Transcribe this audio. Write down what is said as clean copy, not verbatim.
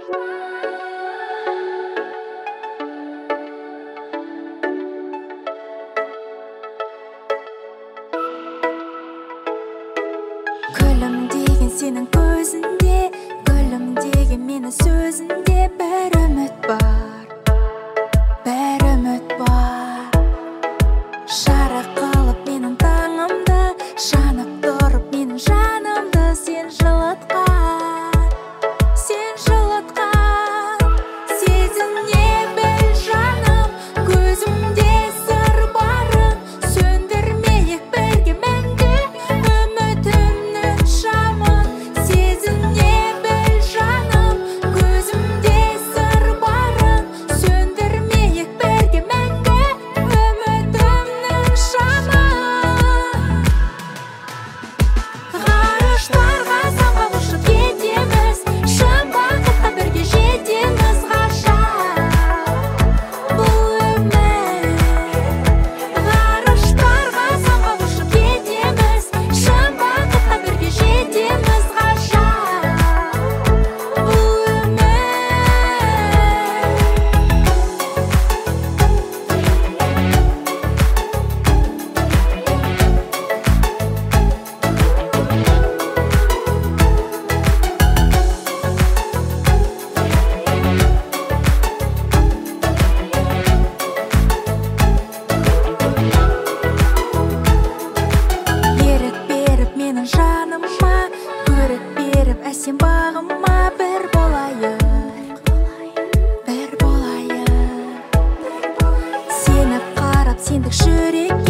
Gülüm деген сенің көзінде, гүлім деген менің сөзінде бір үміт бар, жарық қылып менің таңымды, жанып тұрып менің жанымды сен жылытқан, сезіне біл жаным, көзімде сыр барын, сөндірмейік бірге мәңгі үмітімнің шамын. Сезіне біл жаным, көзімде сыр барын, сөндірмейік бірге мәңгі үмітімнің шамын. Ғарыштарға самғап ұшып кетеміз, шын бақытқа бірге жетеміз ғажап бұл өмір. Ғарыштарға самғап ұшып кетеміз, шын бақытқа бірге жетеміз ғажап бұл өмір. Ерік беріп менің жаныма, көрік беріп әсем бағыма, бір болайық. Сеніп қарап сендік жүрек